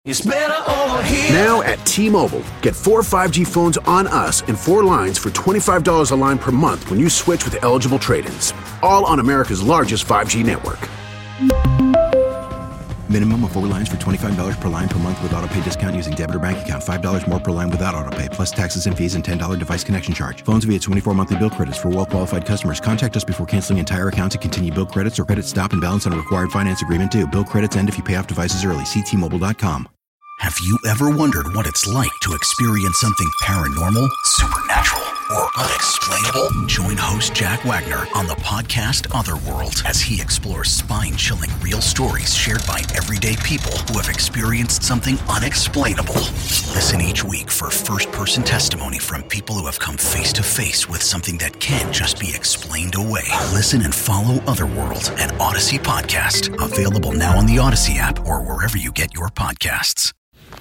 It's better over here. Now at T-Mobile, get 4 5G phones on us and 4 lines for $25 a line per month when you switch with eligible trade-ins. All on America's largest 5G network. Minimum of 4 lines for $25 per line per month with autopay discount using debit or bank account. $5 more per line without autopay, plus taxes and fees and $10 device connection charge. Phones via 24 monthly bill credits for well-qualified customers. Contact us before canceling entire account to continue bill credits or credit stop and balance on a required finance agreement due. Bill credits end if you pay off devices early. See T-Mobile.com. Have you ever wondered what it's like to experience something paranormal, supernatural, or unexplainable? Join host Jack Wagner on the podcast Otherworld as he explores spine-chilling real stories shared by everyday people who have experienced something unexplainable. Listen each week for first-person testimony from people who have come face-to-face with something that can't just be explained away. Listen and follow Otherworld, an Odyssey podcast. Available now on the Odyssey app or wherever you get your podcasts.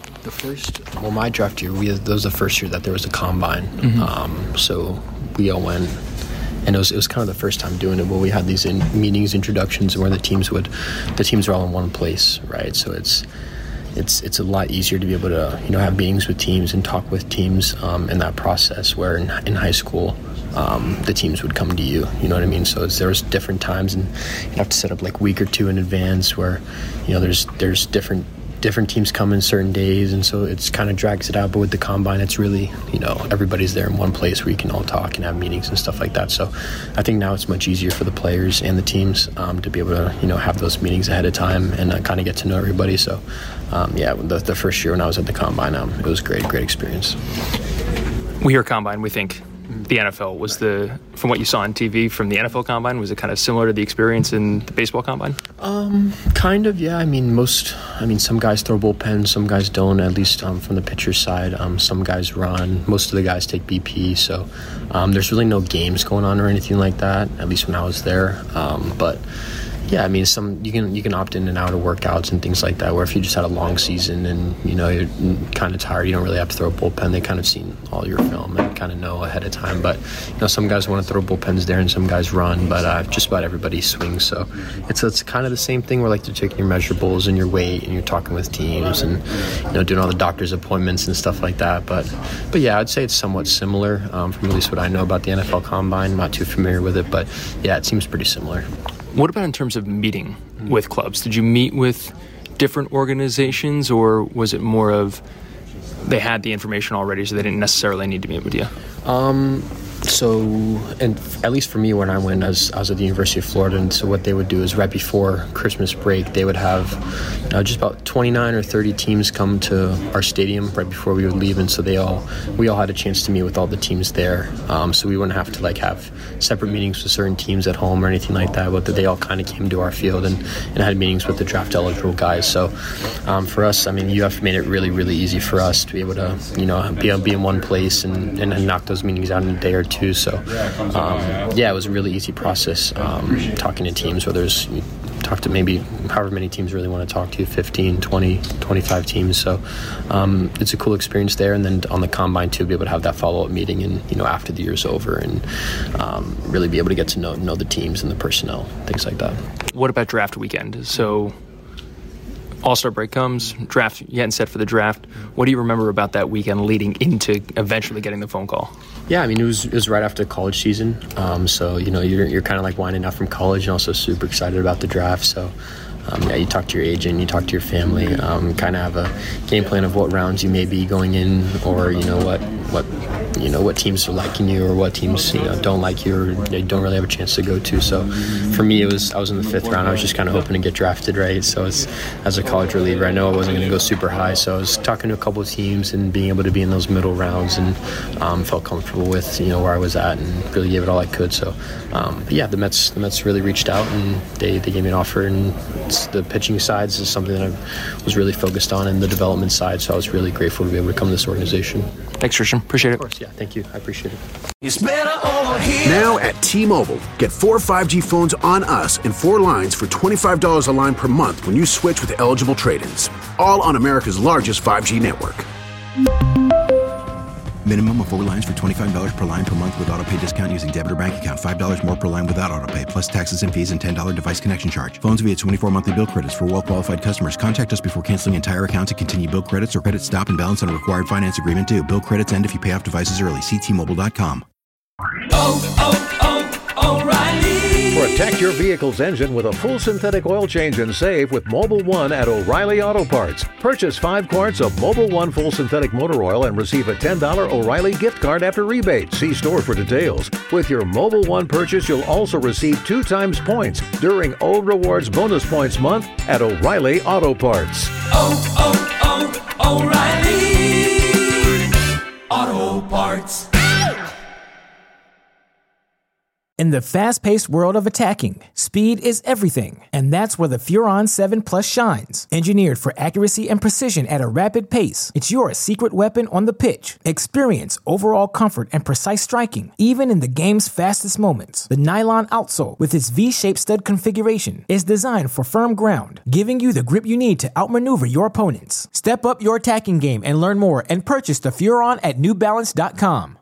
My draft year, that was the first year that there was a combine. So we all went, and it was kind of the first time doing it. Where we had these meetings, introductions, where the teams are all in one place, right? So it's a lot easier to be able to have meetings with teams and talk with teams in that process. Where in high school, the teams would come to you. You know what I mean? So there was different times, and you have to set up like a week or two in advance where there's different teams come in certain days, and so it's kind of drags it out. But with the combine, it's really, everybody's there in one place where you can all talk and have meetings and stuff like that. So I think now it's much easier for the players and the teams to be able to, have those meetings ahead of time and kind of get to know everybody. So, the first year when I was at the combine, it was great experience. We hear combine, we think the NFL. From what you saw on TV from the NFL combine, was it kind of similar to the experience in the baseball combine? Kind of, yeah. Some guys throw bullpens, some guys don't, at least from the pitcher side. Some guys run, most of the guys take BP, so there's really no games going on or anything like that, at least when I was there. But yeah, some you can opt in and out of workouts and things like that, where if you just had a long season and you're kind of tired, you don't really have to throw a bullpen. They kind of seen all your film and kind of know ahead of time. But some guys want to throw bullpens there and some guys run, but just about everybody swings. So it's kind of the same thing where like they're taking your measurables and your weight and you're talking with teams and doing all the doctor's appointments and stuff like that. But yeah, I'd say it's somewhat similar from at least what I know about the NFL Combine. I'm not too familiar with it, but yeah, it seems pretty similar. What about in terms of meeting with clubs? Did you meet with different organizations, or was it more of they had the information already so they didn't necessarily need to meet with you? So, and at least for me, when I went, I was at the University of Florida, and so what they would do is right before Christmas break, they would have just about 29 or 30 teams come to our stadium right before we would leave, and so we all had a chance to meet with all the teams there. So we wouldn't have to have separate meetings with certain teams at home or anything like that, but they all kind of came to our field and had meetings with the draft eligible guys. So for us, UF made it really, really easy for us to be able to be in one place and knock those meetings out in a day or two. So it was a really easy process talking to teams, whether you talk to maybe however many teams really want to talk to you, 15, 20, 25 teams. So it's a cool experience there. And then on the combine too, be able to have that follow-up meeting and after the year's over and really be able to get to know the teams and the personnel, things like that. What about draft weekend? So All-Star break comes, draft, you're getting set for the draft. What do you remember about that weekend leading into eventually getting the phone call? Yeah, it was right after college season. So, you're kind of like winding up from college and also super excited about the draft. So, you talk to your agent, you talk to your family, kind of have a game plan of what rounds you may be going in, or what teams are liking you or what teams don't like you or they don't really have a chance to go to. So for me, I was in the 5th round. I was just kind of hoping to get drafted, right? So as a college reliever, I know I wasn't going to go super high, so I was talking to a couple of teams and being able to be in those middle rounds and felt comfortable with where I was at and really gave it all I could. So the Mets really reached out and they gave me an offer, and the pitching sides is something that I was really focused on, and the development side. So I was really grateful to be able to come to this organization. Thanks, Christian. Appreciate it. Of course, yeah. Thank you. I appreciate it. It's better over here. Now at T-Mobile, get 4 5G phones on us and 4 lines for $25 a line per month when you switch with eligible trade-ins. All on America's largest 5G network. Minimum of 4 lines for $25 per line per month with auto pay discount using debit or bank account. $5 more per line without auto pay, plus taxes and fees and $10 device connection charge. Phones via 24 monthly bill credits for well-qualified customers. Contact us before canceling entire account to continue bill credits or credit stop and balance on a required finance agreement due. Bill credits end if you pay off devices early. See T-Mobile.com. O'Reilly. Protect your vehicle's engine with a full synthetic oil change and save with Mobil 1 at O'Reilly Auto Parts. Purchase 5 quarts of Mobil 1 full synthetic motor oil and receive a $10 O'Reilly gift card after rebate. See store for details. With your Mobil 1 purchase, you'll also receive 2 times points during O Rewards Bonus Points Month at O'Reilly Auto Parts. O'Reilly Auto Parts. In the fast-paced world of attacking, speed is everything, and that's where the Furon 7 Plus shines. Engineered for accuracy and precision at a rapid pace, it's your secret weapon on the pitch. Experience overall comfort and precise striking, even in the game's fastest moments. The nylon outsole, with its V-shaped stud configuration, is designed for firm ground, giving you the grip you need to outmaneuver your opponents. Step up your attacking game and learn more and purchase the Furon at NewBalance.com.